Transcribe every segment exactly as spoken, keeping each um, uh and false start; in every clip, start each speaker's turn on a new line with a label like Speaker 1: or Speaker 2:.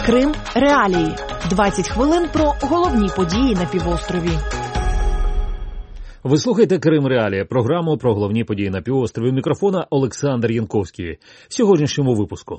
Speaker 1: Крим реалії. двадцять хвилин про головні події на півострові.
Speaker 2: Ви слухаєте Крим реалії, програму про головні події на півострові. Мікрофона Олександр Янковський. В сьогоднішньому випуску.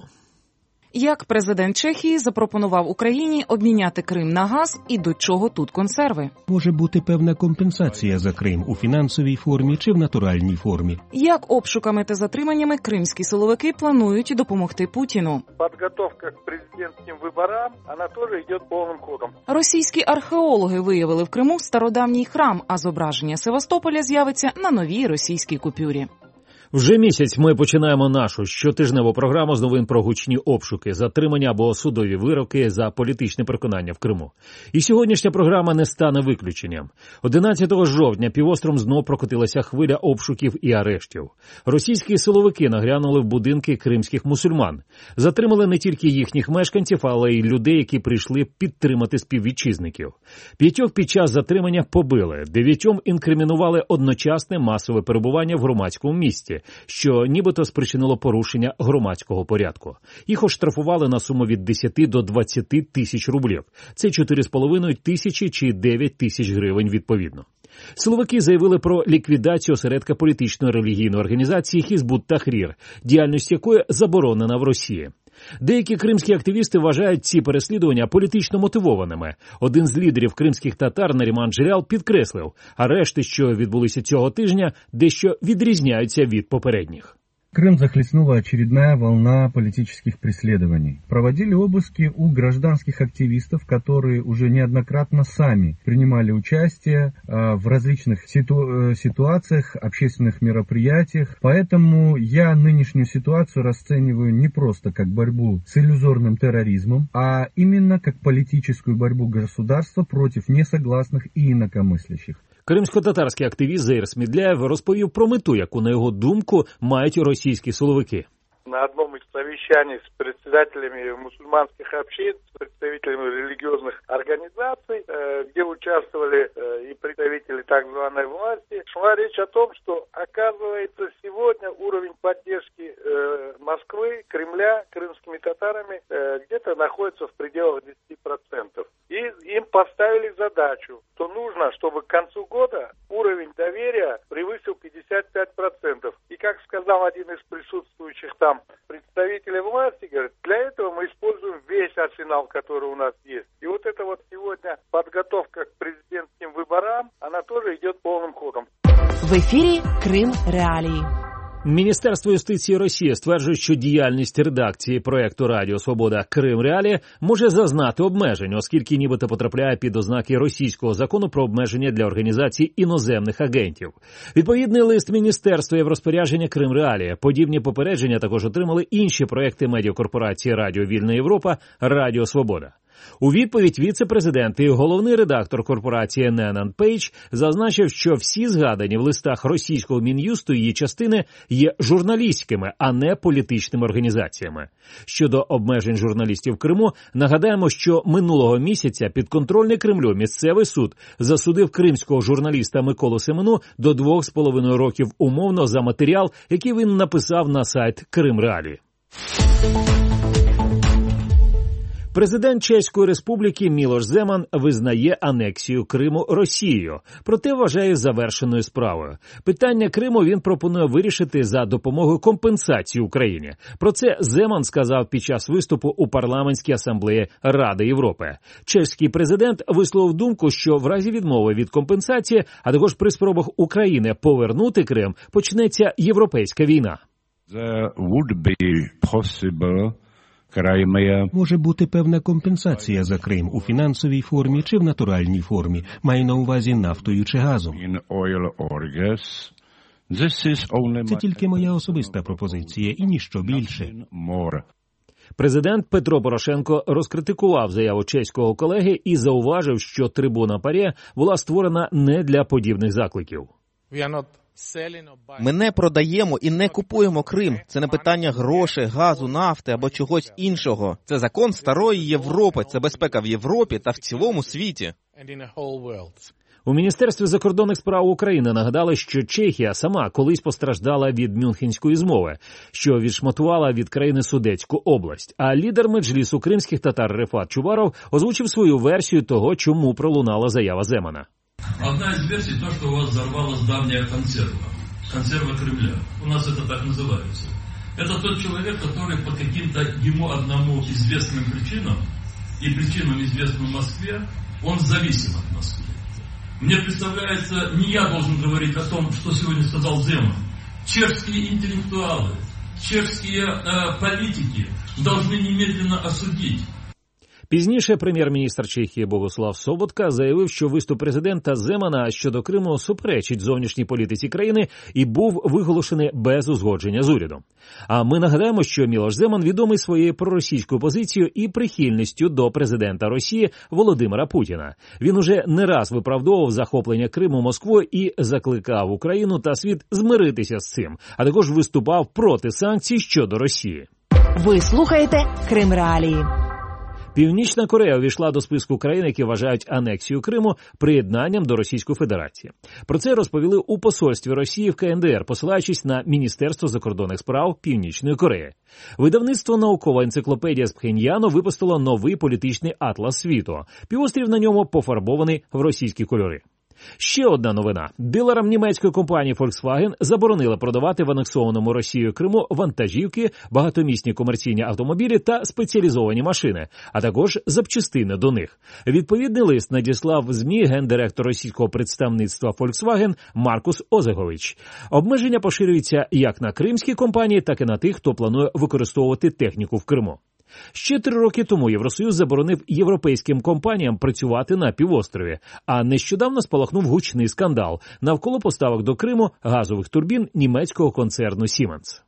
Speaker 3: Як президент Чехії запропонував Україні обміняти Крим на газ і до чого тут консерви?
Speaker 4: Може бути певна компенсація за Крим у фінансовій формі чи в натуральній формі.
Speaker 3: Як обшуками та затриманнями кримські силовики планують допомогти Путіну?
Speaker 5: Підготовка к президентським виборам, вона теж йде повним ходом.
Speaker 3: Російські археологи виявили в Криму стародавній храм, а зображення Севастополя з'явиться на новій російській купюрі.
Speaker 2: Вже місяць ми починаємо нашу щотижневу програму з новин про гучні обшуки, затримання або судові вироки за політичне переконання в Криму. І сьогоднішня програма не стане виключенням. одинадцятого жовтня півостровом знов прокотилася хвиля обшуків і арештів. Російські силовики нагрянули в будинки кримських мусульман. Затримали не тільки їхніх мешканців, але й людей, які прийшли підтримати співвітчизників. П'ятьох під час затримання побили, дев'ятьом інкримінували одночасне масове перебування в громадському місці, що нібито спричинило порушення громадського порядку. Їх оштрафували на суму від десяти до двадцяти тисяч рублів. Це чотири з половиною тисячі чи дев'ять тисяч гривень відповідно. Силовики заявили про ліквідацію осередка політичної релігійної організації Хізбут Тахрір, діяльність якої заборонена в Росії. Деякі кримські активісти вважають ці переслідування політично мотивованими. Один з лідерів кримських татар Наріман Джелялов підкреслив, арешти, що відбулися цього тижня, дещо відрізняються від попередніх.
Speaker 6: Крым захлестнула очередная волна политических преследований. Проводили обыски у гражданских активистов, которые уже неоднократно сами принимали участие в различных ситу- ситуациях, общественных мероприятиях. Поэтому я нынешнюю ситуацию расцениваю не просто как борьбу с иллюзорным терроризмом, а именно как политическую борьбу государства против несогласных и инакомыслящих.
Speaker 2: Кримсько-татарський активіст Заїр Смідляєв розповів про мету, яку, на його думку, мають російські силовики.
Speaker 5: На одном из совещаний с председателями мусульманских общин, с представителями религиозных организаций, где участвовали и представители так называемой власти, шла речь о том, что, оказывается, сегодня уровень поддержки Москвы, Кремля, крымскими татарами где-то находится в пределах десяти процентов. И им поставили задачу, что нужно, чтобы к концу года уровень доверия превысил пятьдесят пять процентов. И, как сказал один из присутствующих там представителей власти, говорит, для этого мы используем весь арсенал, который у нас есть. И вот это вот сегодня подготовка к президентским выборам, она тоже идет полным ходом.
Speaker 1: В ефірі Крим реалії.
Speaker 2: Міністерство юстиції Росії стверджує, що діяльність редакції проєкту Радіо Свобода Крим реалії може зазнати обмежень, оскільки нібито потрапляє під ознаки російського закону про обмеження для організацій іноземних агентів. Відповідний лист міністерства є в розпорядження Крим реалії. Подібні попередження також отримали інші проєкти медіакорпорації Радіо Вільна Європа, Радіо Свобода. У відповідь віце-президент і головний редактор корпорації Ненан Пейдж зазначив, що всі згадані в листах російського Мін'юсту її частини є журналістськими, а не політичними організаціями. Щодо обмежень журналістів в Криму, нагадаємо, що минулого місяця підконтрольний Кремлю місцевий суд засудив кримського журналіста Миколу Семену до двох з половиною років умовно за матеріал, який він написав на сайт Крим реалії. Президент Чеської Республіки Мілош Земан визнає анексію Криму Росією, проте вважає завершеною справою. Питання Криму він пропонує вирішити за допомогою компенсації Україні. Про це Земан сказав під час виступу у парламентській асамблеї Ради Європи. Чеський президент висловив думку, що в разі відмови від компенсації, а також при спробах України повернути Крим, почнеться європейська війна.
Speaker 7: There would be possible
Speaker 4: Може бути певна компенсація за Крим у фінансовій формі чи в натуральній формі, маю на увазі нафтою чи газом. Це тільки моя особиста пропозиція і ніщо більше.
Speaker 2: Президент Петро Порошенко розкритикував заяву чеського колеги і зауважив, що трибуна ПАРЄ була створена не для подібних закликів.
Speaker 8: Ми не продаємо і не купуємо Крим. Це не питання грошей, газу, нафти або чогось іншого. Це закон старої Європи, це безпека в Європі та в цілому світі.
Speaker 2: У Міністерстві закордонних справ України нагадали, що Чехія сама колись постраждала від Мюнхенської змови, що відшматувала від країни Судетську область. А лідер меджлісу кримських татар Рефат Чубаров озвучив свою версію того, чому пролунала заява Земана.
Speaker 9: Одна из версий то, что у вас взорвалась давняя консерва. Консерва Кремля. У нас это так называется. Это тот человек, который по каким-то ему одному известным причинам и причинам, известным в Москве, он зависим от Москвы. Мне представляется, не я должен говорить о том, что сегодня сказал Земан. Чешские интеллектуалы, чешские э, политики должны немедленно осудить.
Speaker 2: Пізніше прем'єр-міністр Чехії Богуслав Соботка заявив, що виступ президента Земана щодо Криму суперечить зовнішній політиці країни і був виголошений без узгодження з урядом. А ми нагадаємо, що Мілош Земан відомий своєю проросійською позицією і прихильністю до президента Росії Володимира Путіна. Він уже не раз виправдовував захоплення Криму Москвою і закликав Україну та світ змиритися з цим, а також виступав проти санкцій щодо Росії.
Speaker 1: Ви слухаєте Крим Реалії.
Speaker 2: Північна Корея увійшла до списку країн, які вважають анексію Криму приєднанням до Російської Федерації. Про це розповіли у посольстві Росії в КНДР, посилаючись на Міністерство закордонних справ Північної Кореї. Видавництво «Наукова енциклопедія» з Пхеньяну випустило новий політичний атлас світу. Півострів на ньому пофарбований в російські кольори. Ще одна новина. Дилерам німецької компанії Volkswagen заборонили продавати в анексованому Росією Криму вантажівки, багатомісні комерційні автомобілі та спеціалізовані машини, а також запчастини до них. Відповідний лист надіслав в ЗМІ гендиректор російського представництва Volkswagen Маркус Озегович. Обмеження поширюються як на кримські компанії, так і на тих, хто планує використовувати техніку в Криму. Ще три роки тому Євросоюз заборонив європейським компаніям працювати на півострові, а нещодавно спалахнув гучний скандал навколо поставок до Криму газових турбін німецького концерну Siemens.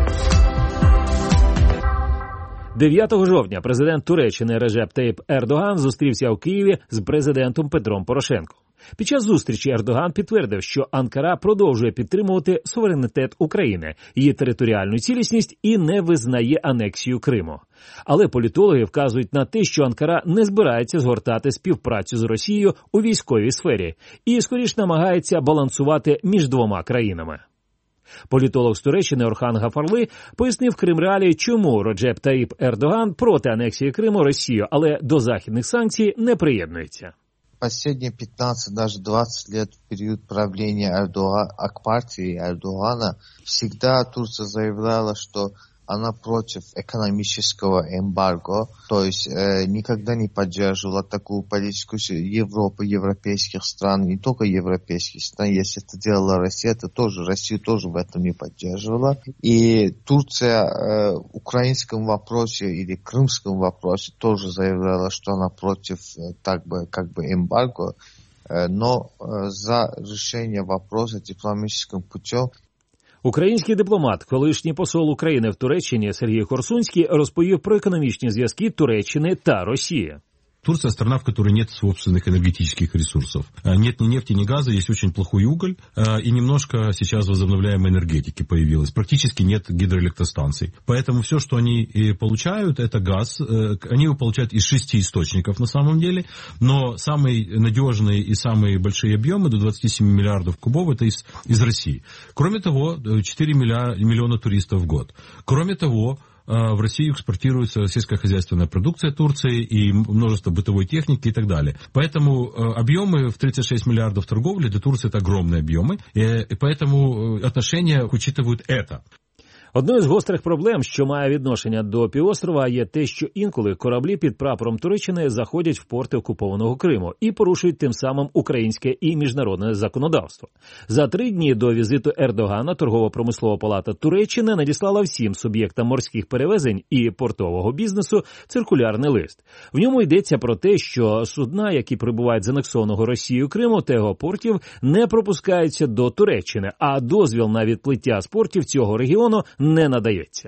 Speaker 2: дев'ятого жовтня президент Туреччини Реджеп Таїп Ердоган зустрівся у Києві з президентом Петром Порошенком. Під час зустрічі Ердоган підтвердив, що Анкара продовжує підтримувати суверенітет України, її територіальну цілісність і не визнає анексію Криму. Але політологи вказують на те, що Анкара не збирається згортати співпрацю з Росією у військовій сфері і скоріш намагається балансувати між двома країнами. Політолог з Туреччини Орхан Гафарли пояснив Крим Реалії, чому Реджеп Таїп Ердоган проти анексії Криму Росією, але до західних санкцій не приєднується.
Speaker 10: Последние пятнадцать, даже двадцать лет в период правления Эрдогана, Ак-партии Эрдогана, всегда Турция заявляла, что она против экономического эмбарго, то есть э, никогда не поддерживала такую политику Европы, европейских стран, не только европейских стран. Если это делала Россия, то тоже Россию тоже в этом не поддерживала. И Турция э, в украинском вопросе или крымском вопросе тоже заявляла, что она против э, так бы, как бы эмбарго, э, но э, за решение вопроса дипломатическим путем.
Speaker 2: Український дипломат, колишній посол України в Туреччині Сергій Хорсунський розповів про економічні зв'язки Туреччини та Росії.
Speaker 11: Турция – страна, в которой нет собственных энергетических ресурсов. Нет ни нефти, ни газа, есть очень плохой уголь, и немножко сейчас возобновляемой энергетики появилось. Практически нет гидроэлектростанций. Поэтому все, что они получают, это газ. Они его получают из шести источников на самом деле, но самые надежные и самые большие объемы, до двадцати семи миллиардов кубов, это из, из России. Кроме того, четыре миллиона туристов в год. Кроме того, в Россию экспортируется сельскохозяйственная продукция Турции и множество бытовой техники и так далее. Поэтому объемы в тридцать шесть миллиардов торговли для Турции это огромные объемы, и поэтому отношения учитывают это.
Speaker 2: Одною з гострих проблем, що має відношення до півострова, є те, що інколи кораблі під прапором Туреччини заходять в порти окупованого Криму і порушують тим самим українське і міжнародне законодавство. За три дні до візиту Ердогана Торгово-промислова палата Туреччини надіслала всім суб'єктам морських перевезень і портового бізнесу циркулярний лист. В ньому йдеться про те, що судна, які прибувають з анексованого Росією Криму та його портів, не пропускаються до Туреччини, а дозвіл на відплиття з портів цього регіону не надається.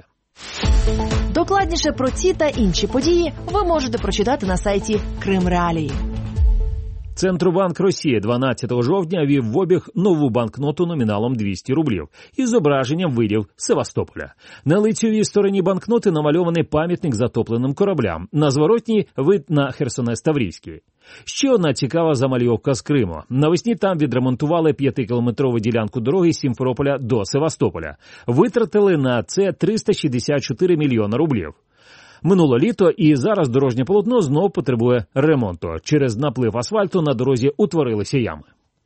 Speaker 1: Докладніше про ці та інші події ви можете прочитати на сайті Крим Реалії.
Speaker 2: Центробанк Росії дванадцятого жовтня ввів в обіг нову банкноту номіналом двісті рублів із зображенням видів Севастополя. На лицевій стороні банкноти намальований пам'ятник затопленим кораблям, на зворотній – вид на Херсонес-Таврійський. Ще одна цікава замальовка з Криму. Навесні там відремонтували п'ятикілометрову ділянку дороги з Сімферополя до Севастополя. Витратили на це триста шістдесят чотири мільйони рублів. Минуло літо, і зараз дорожнє полотно знов потребує ремонту. Через наплив асфальту на дорозі утворилися ями.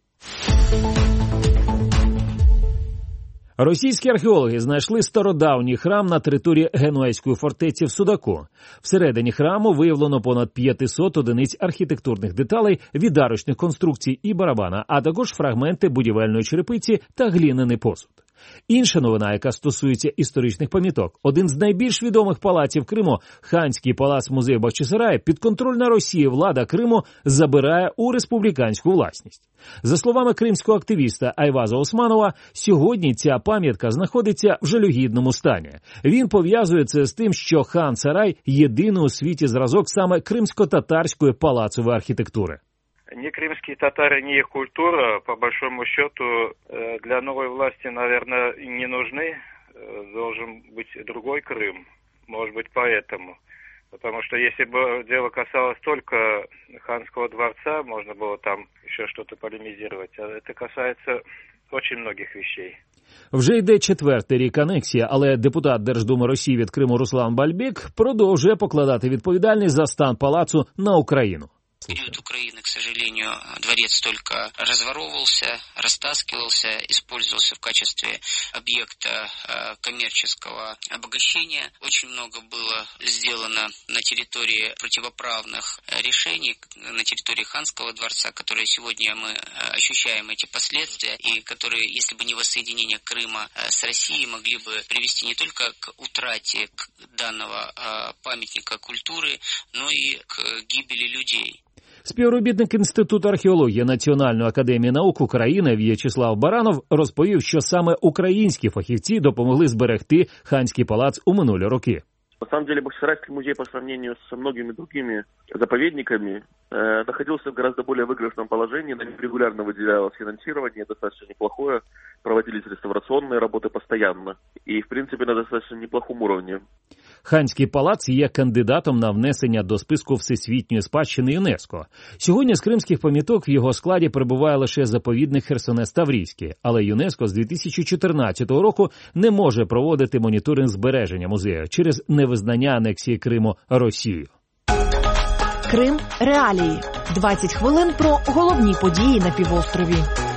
Speaker 2: Російські археологи знайшли стародавній храм на території Генуезької фортеці в Судаку. Всередині храму виявлено понад п'ятсот одиниць архітектурних деталей, від арочних конструкцій і барабана, а також фрагменти будівельної черепиці та глиняний посуд. Інша новина, яка стосується історичних пам'яток. Один з найбільш відомих палаців Криму, ханський палац-музей Бахчисарай, підконтрольна Росії влада Криму забирає у республіканську власність. За словами кримського активіста Айваза Османова, сьогодні ця пам'ятка знаходиться в жалюгідному стані. Він пов'язує це з тим, що хан-сарай – єдиний у світі зразок саме кримсько-татарської палацової архітектури.
Speaker 12: Ни крымские татары, ни их культура, по большому счету, для новой власти, наверное, не нужны. Должен быть другой Крым, может быть, поэтому. Потому что если бы дело касалось только ханского дворца, можно было там еще что-то полемизировать. А это касается очень многих вещей.
Speaker 2: Вже йде четвертий рік анексії, але депутат Держдуми Росії від Криму Руслан Бальбек продовжує покладати відповідальність за стан палацу на Україну.
Speaker 13: В период Украины, к сожалению, дворец только разворовывался, растаскивался, использовался в качестве объекта коммерческого обогащения. Очень много было сделано на территории противоправных решений, на территории ханского дворца, которые сегодня мы ощущаем эти последствия, и которые, если бы не воссоединение Крыма с Россией, могли бы привести не только к утрате данного памятника культуры, но и к гибели людей.
Speaker 2: Співробітник Інституту археології Національної академії наук України В'ячеслав Баранов розповів, що саме українські фахівці допомогли зберегти ханський палац у минулі роки.
Speaker 14: На самом деле Бахчисарайский музей по сравнению со многими другими заповедниками э, находился в гораздо более выигрышном положении, на нем регулярно выделялось финансирование, достаточно неплохое, проводились реставрационные работы постоянно и, в принципе, на достаточно неплохом уровне.
Speaker 2: Ханський палац є кандидатом на внесення до списку Всесвітньої спадщини ЮНЕСКО. Сьогодні з кримських пам'яток в його складі перебуває лише заповідник Херсонес-Таврійський, але ЮНЕСКО з дві тисячі чотирнадцятого року не може проводити моніторинг збереження музею через невизнання анексії Криму Росією.
Speaker 1: Крим. Реалії. двадцять хвилин про головні події на півострові.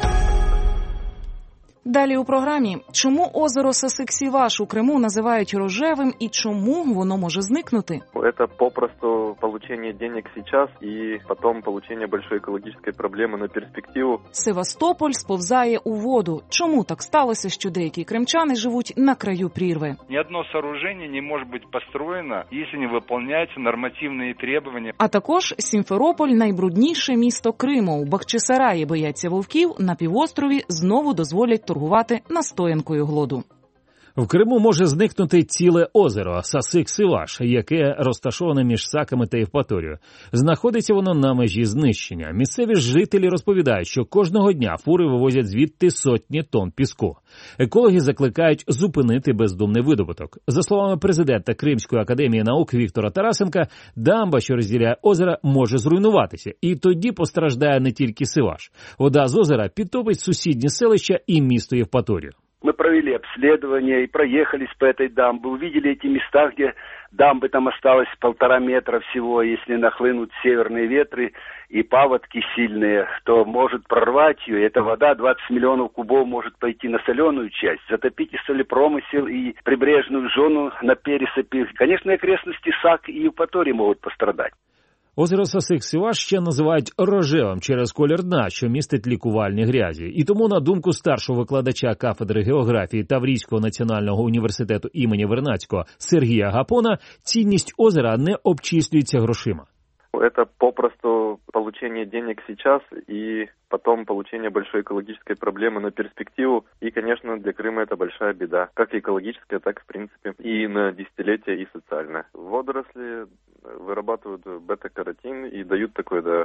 Speaker 3: Далі у програмі. Чому озеро Сасик-Сіваш у Криму називають рожевим і чому воно може зникнути?
Speaker 15: Это попросту получение денег сейчас и потом получение большой экологической проблемы на перспективу.
Speaker 3: Севастополь сповзає у воду. Чому так сталося, що деякі кримчани живуть на краю прірви?
Speaker 16: Ни одно сооружение не может быть построено, если не выполняются нормативные требования.
Speaker 3: А також Сімферополь – найбрудніше місто Криму. У Бахчисараї бояться вовків, на півострові знову дозволять торгувати настоянкою глоду.
Speaker 2: В Криму може зникнути ціле озеро Сасик-Сіваш, яке розташоване між Саками та Євпаторією. Знаходиться воно на межі знищення. Місцеві жителі розповідають, що кожного дня фури вивозять звідти сотні тонн піску. Екологи закликають зупинити бездумний видобуток. За словами президента Кримської академії наук Віктора Тарасенка, дамба, що розділяє озеро, може зруйнуватися. І тоді постраждає не тільки Сіваш. Вода з озера підтопить сусідні селища і місто Євпаторію.
Speaker 17: Мы провели обследование и проехались по этой дамбе, увидели эти места, где дамбы там осталось полтора метра всего. Если нахлынут северные ветры и паводки сильные, то может прорвать ее. Эта вода, двадцать миллионов кубов, может пойти на соленую часть, затопить и солепромысел, и прибрежную зону на пересыпи. Конечно, окрестности Сак и Евпатории могут пострадать.
Speaker 2: Озеро Сасик-Сіваш ще називають рожевим через колір дна, що містить лікувальні грязі. І тому, на думку старшого викладача кафедри географії Таврійського національного університету імені Вернадського Сергія Гапона, цінність озера не обчислюється грошима.
Speaker 15: Это попросту получение денег сейчас и потом получение большой экологической проблемы на перспективу. И, конечно, для Крыма это большая беда. Как экологическая, так, в принципе, и на десятилетия, и социально. Водоросли вырабатывают бета-каротин и дают такой, да,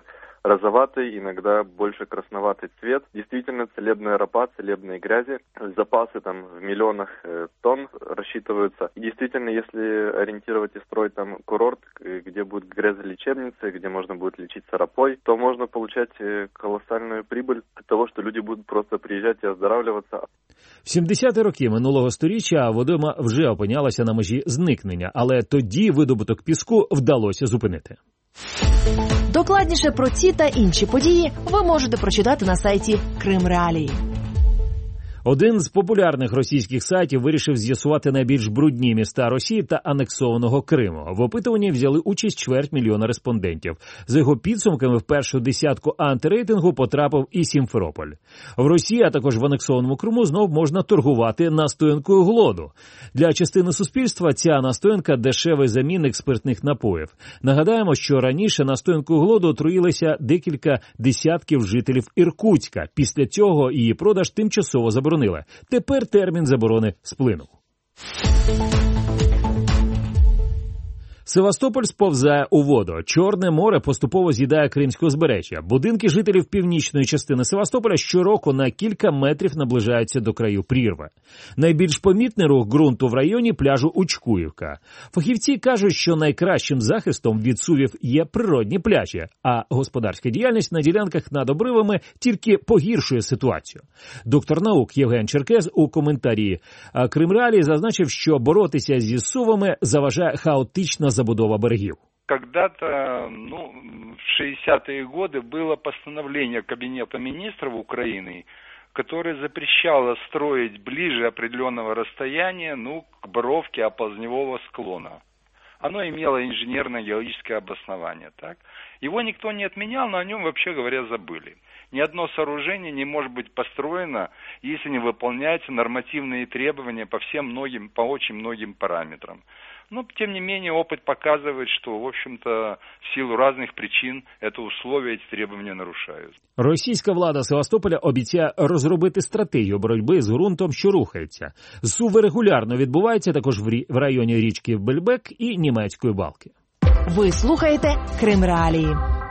Speaker 15: розоватий, иногда больше красноватый цвет. Действительно, целебная ропа, целебные грязи, запасы там в миллионах тонн рассчитываются. И действительно, если ориентировать и строить там курорт, где будут грязолечебницы, где можно будет лечиться ропой, то можно получать колоссальную прибыль от того, что люди будут просто приезжать и оздоравливаться.
Speaker 2: В сімдесяті роки минулого сторіччя водойма вже опинялася на межі зникнення, але тоді видобуток піску вдалося зупинити.
Speaker 1: Докладніше про ці та інші події ви можете прочитати на сайті Крим Реалії.
Speaker 2: Один з популярних російських сайтів вирішив з'ясувати найбільш брудні міста Росії та анексованого Криму. В опитуванні взяли участь чверть мільйона респондентів. За його підсумками в першу десятку антирейтингу потрапив і Сімферополь. В Росії, а також в анексованому Криму знов можна торгувати настоянкою глоду. Для частини суспільства ця настоянка – дешевий замінник спиртних напоїв. Нагадаємо, що раніше настоянкою глоду отруїлися декілька десятків жителів Іркутська. Після цього її продаж тимчасово заборонили. Тепер термін заборони сплинув. Севастополь сповзає у воду. Чорне море поступово з'їдає Кримське узбережжя. Будинки жителів північної частини Севастополя щороку на кілька метрів наближаються до краю прірви. Найбільш помітний рух ґрунту в районі пляжу Учкуївка. Фахівці кажуть, що найкращим захистом від сувів є природні пляжі, а господарська діяльність на ділянках над обривами тільки погіршує ситуацію. Доктор наук Євген Черкес у коментарі Крим Реалії зазначив, що боротися зі сувами заважає хаотична забудова берегів.
Speaker 16: Когда-то, ну, в шестидесятые годы было постановление Кабинета министров Украины, которое запрещало строить ближе определенного расстояния, ну, к бровке оползневого склона. Оно имело инженерно-геологическое обоснование, так? Его никто не отменял, но о нем, вообще говоря, забыли. Ни одно сооружение не может быть построено, если не выполняются нормативные требования по всем многим, по очень многим параметрам. Но, тем не менее, опыт показывает, что, в общем-то, в силу разных причин это условия, эти требования нарушают.
Speaker 2: Російська влада Севастополя обіцяє розробити стратегію боротьби з ґрунтом, що рухається. Суви регулярно відбуваються також в, рі... в районі річки Бельбек і Німецької Балки.
Speaker 1: Ви слухаєте Крим Реалії.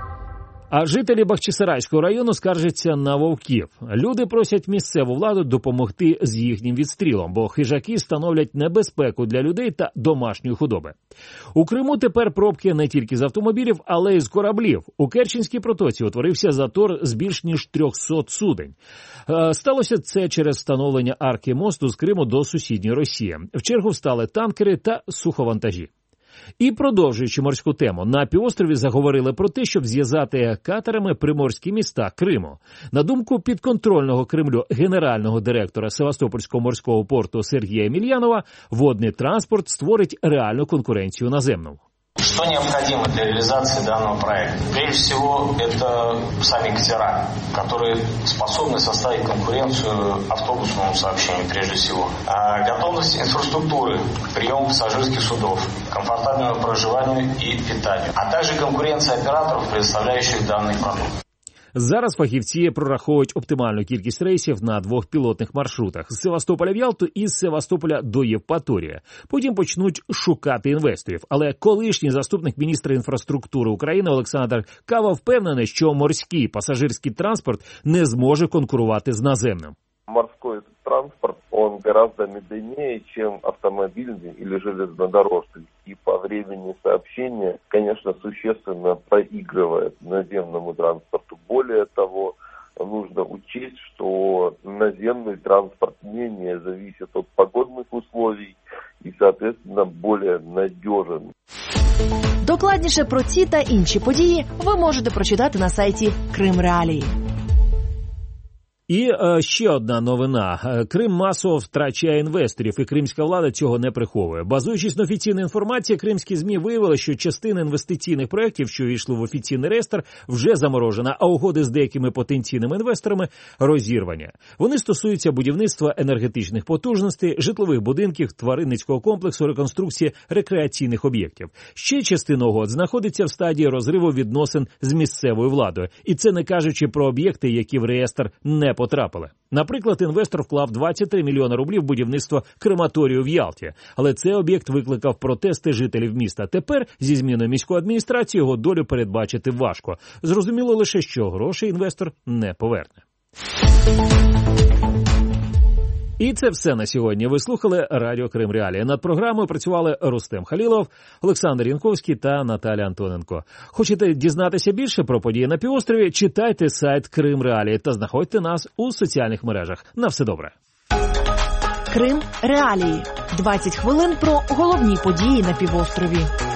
Speaker 2: А жителі Бахчисарайського району скаржаться на вовків. Люди просять місцеву владу допомогти з їхнім відстрілом, бо хижаки становлять небезпеку для людей та домашньої худоби. У Криму тепер пробки не тільки з автомобілів, але й з кораблів. У Керченській протоці утворився затор з більш ніж трьохсот суден. Сталося це через встановлення арки мосту з Криму до сусідньої Росії. В чергу встали танкери та суховантажі. І продовжуючи морську тему, на півострові заговорили про те, щоб зв'язати катерами приморські міста Криму. На думку підконтрольного Кремлю генерального директора Севастопольського морського порту Сергія Емельянова, водний транспорт створить реальну конкуренцію наземному.
Speaker 18: Что необходимо для реализации данного проекта? Прежде всего, это сами катера, которые способны составить конкуренцию автобусному сообщению, прежде всего. А готовность инфраструктуры, прием пассажирских судов, комфортабельному проживанию и питанию, а также конкуренция операторов, предоставляющих данный продукт.
Speaker 2: Зараз фахівці прораховують оптимальну кількість рейсів на двох пілотних маршрутах – з Севастополя в Ялту і з Севастополя до Євпаторії. Потім почнуть шукати інвесторів. Але колишній заступник міністра інфраструктури України Олександр Кава впевнений, що морський пасажирський транспорт не зможе конкурувати з наземним.
Speaker 19: Морской транспорт, он гораздо медленнее, чем автомобильный или железнодорожный. И по времени сообщения, конечно, существенно проигрывает наземному транспорту. Более того, нужно учесть, что наземный транспорт менее зависит от погодных условий и, соответственно, более надежен.
Speaker 1: Докладніше про ці та інші події ви можете прочитати на сайті Крим Реалії.
Speaker 2: І е, ще одна новина. Крим масово втрачає інвесторів, і кримська влада цього не приховує. Базуючись на офіційній інформації, кримські ЗМІ виявили, що частина інвестиційних проєктів, що війшли в офіційний реєстр, вже заморожена, а угоди з деякими потенційними інвесторами розірвані. Вони стосуються будівництва енергетичних потужностей, житлових будинків, тваринницького комплексу, реконструкції рекреаційних об'єктів. Ще частина угод знаходиться в стадії розриву відносин з місцевою владою. І це не кажучи про об'єкти, які в реєстр не потрапили. Наприклад, інвестор вклав двадцять три мільйони рублів в будівництво крематорію в Ялті, але цей об'єкт викликав протести жителів міста. Тепер зі зміною міської адміністрації його долю передбачити важко. Зрозуміло лише, що гроші інвестор не поверне. І це все на сьогодні. Ви слухали Радіо Крим Реалії. Над програмою працювали Рустем Халілов, Олександр Янковський та Наталя Антоненко. Хочете дізнатися більше про події на півострові? Читайте сайт Крим Реалії та знаходьте нас у соціальних мережах. На все добре.
Speaker 1: Крим Реалії. двадцять хвилин про головні події на півострові.